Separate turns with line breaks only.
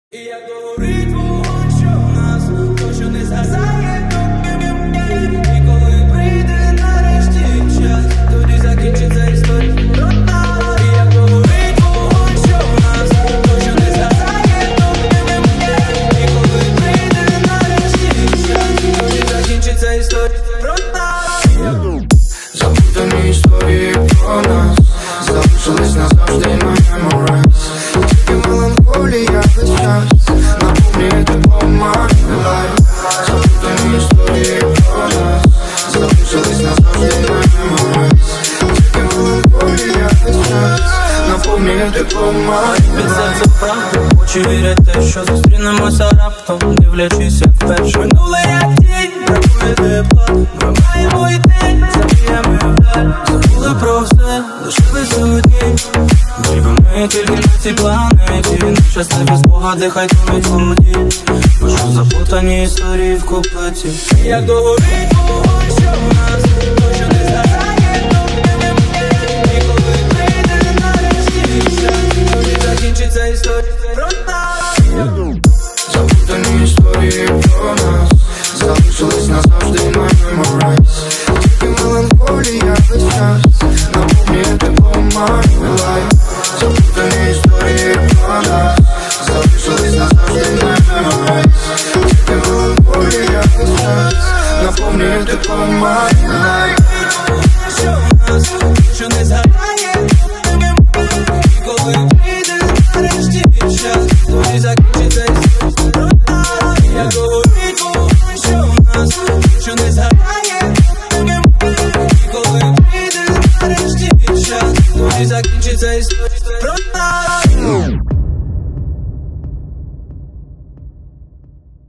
І як догорить вогонь, що в нас, то що не згасає, і коли прийде нарешті час, тоді закінчиться історія про нас. І як догорить вогонь, що в нас, то що не згасає, і коли прийде нарешті час, тоді закінчиться історія про нас.
Забутані історії про нас залишились назавжди на memories. Тільки меланхолія весь час наповнює теплом my life. Забутані історії про нас залишились назавжди на memories. Тільки меланхолія весь час наповнює теплом my life.
Під серцем правду, очі вірять те, що зустрінемося раптом, дивлячись як вперше.
Минуле як тінь, бракує тепла, ми маємо йти, заб'ємо вдаль.
Забули про все, лишили сьогодні. Тільки на цій планеті, щасливі спогади, хай тонуть в воді. Пишу запутані історії в куплеті.
Як догорить вогонь, що в нас, то що не згасає, і коли прийде нарешті час, тоді закінчиться історія.